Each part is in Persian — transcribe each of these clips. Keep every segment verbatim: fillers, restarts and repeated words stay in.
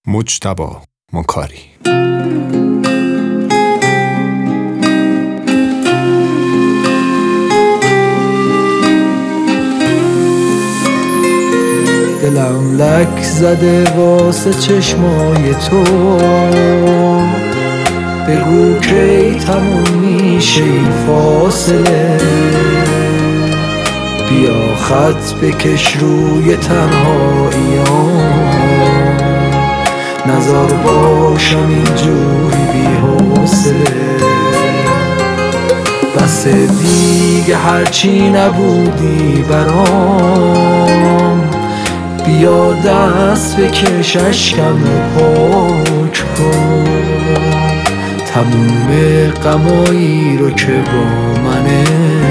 مجتبی مکاری. دلم لک زده واسه چشمای تو، بگو کی تموم میشه این فاصله، بیا خط بکش روی تنهاییام، نزار باشم اینجوری بی حوصله. بس دیگه هرچی نبودی برام، بیا دست بکش اشکمو پاک کن، تموم غمایی رو که با منه،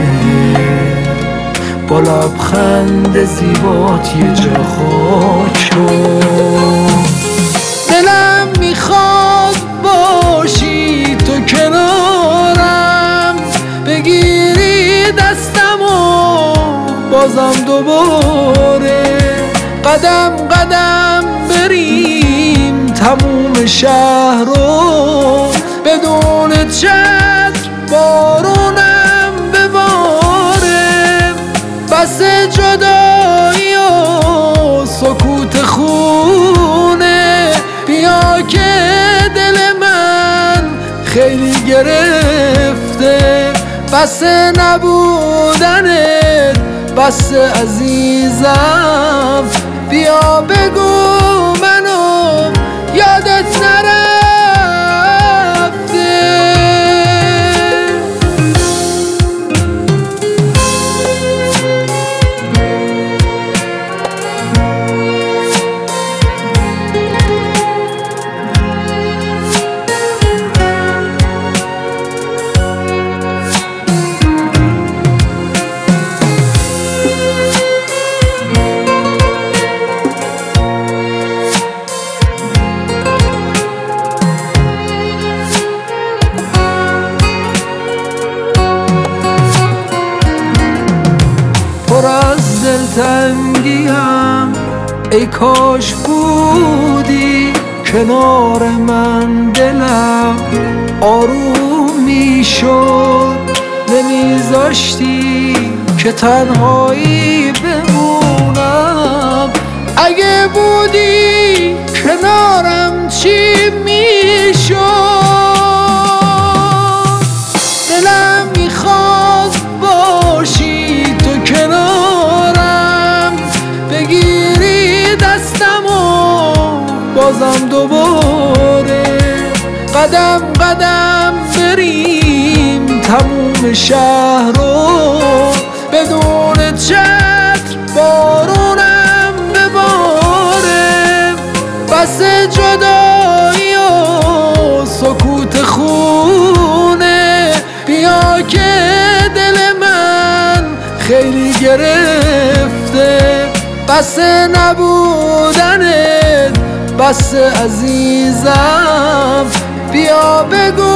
با لبخند زیبات یه جا خاک کن. دلم میخواد باشی تو کنارم، بگیری دستمو بازم دوباره، قدم قدم بریم تموم شهر رو، بدون چتر بارونم بباره. بس جدایی و سکوت خونه، بیا که دل من خیلی گرفته، بس نبودنت بس عزیزم، بیا بگو منو یادت نرفته. پر از دلتنگیم ای کاش بودی کنار من، دلم آروم میشد، نمیذاشتی که تنهایی بمونم. اگه بودی کنارم چی میشد؟ دلم میخواست باشی تو کنارم، بگیری دستمو بازم دوباره، قدم قدم بریم تموم شهر رو، بدون چتر بارونم بباره. بس جدایی و سکوت خونه، بیا که دل من خیلی گرفته، بس نبودنت بس عزیزم، بیا بگو